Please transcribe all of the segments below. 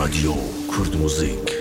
رادیو کورد موزیک.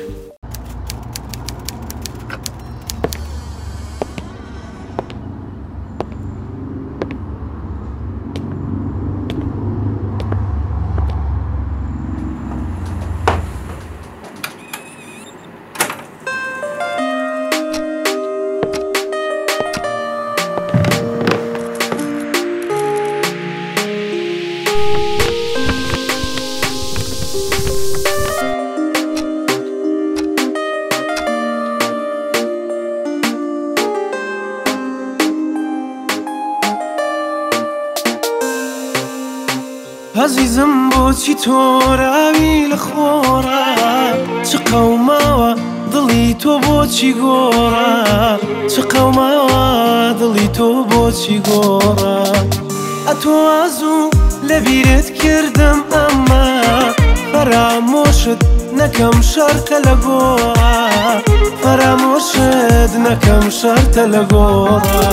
عزیزم بۆچی تۆراوی لە خۆڕە چ قەوماوە دڵی تۆ بۆچی گۆڕە چ قەوماوە دڵی تۆ بۆچی گۆڕە ئەتوازوو لە بیرت کردم ئەمە فەرامۆشت نەکەم شەرتە لە گۆڕە فەرامۆشت نەکەم شەرتە لە گۆڕە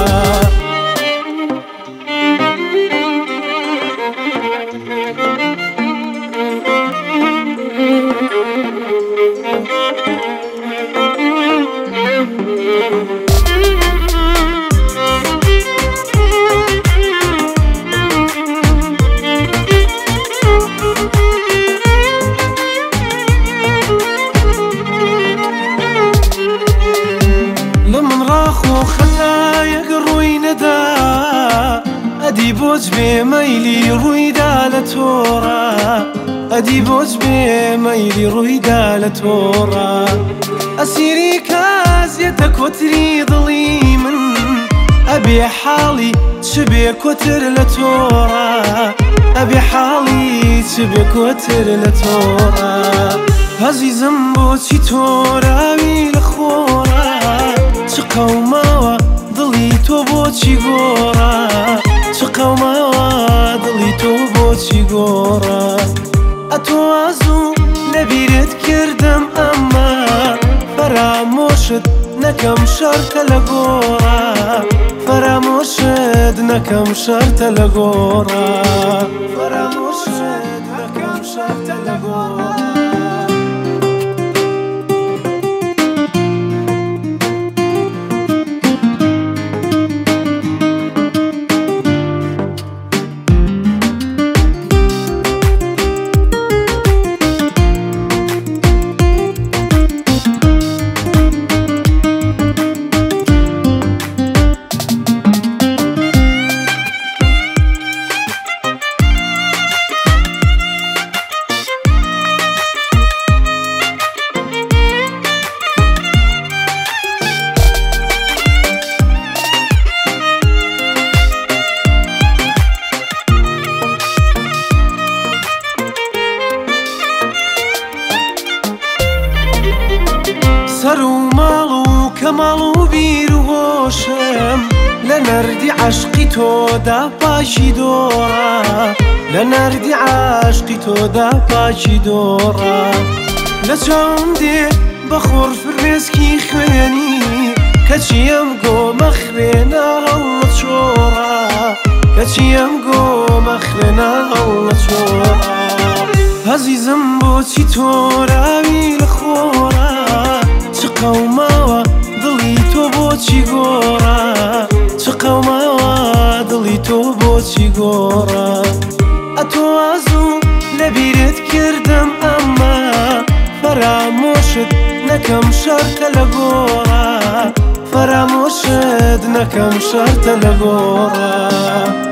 ئەدی بۆچ بێ مەیلی ڕوویدا لە تۆڕە ئەدی بۆچ بێ مەیلی ڕوویدا لە تۆڕە ئەسیری کازیەتە کۆتری دڵی من ئەبێ حاڵی چ بێ کۆتر لە تۆڕە ئەبێ حاڵی چ بێ کۆتر لە تۆڕە عەزیزم بۆچی تۆراوی لە خۆڕە چ قەوماوە دڵی تۆ بۆچی گۆڕە چ قەوماوە دڵی تۆ بۆچی گۆڕە ئەتوازوو لە بیرت کردم ئەمە فەرامۆشت نەکەم شەرتە لە گۆڕە فەرامۆشت نەکەم شەرتە لە گۆڕە فەرامۆشت نەکەم شەرتە لە گۆڕە سەر و ماڵ و کەماڵ و بیر و هۆشم لە نەردی عەشقی تۆدا پاشی دۆڕە لە نەردی عەشقی تۆدا پاشی دۆڕە لە چاوم دێ بە خۆڕ فرمێسکی خوێنی کەچی ئەم گۆمە خوێنە هەوڵە چۆڕە کەچی ئەم گۆمە خوێنە هەوڵە چۆڕە عەزیزم بۆچی تۆراوی لە خۆڕە چ قەوماوە دڵی تۆ بۆچی گۆڕە چ قەوماوە دڵی تۆ بۆچی گۆڕە ئەتوازوو لە بیرت کردم ئەمە فەرامۆشت نەکەم شەرتە لە گۆڕە فەرامۆشت نەکەم شەرتە لە گۆڕە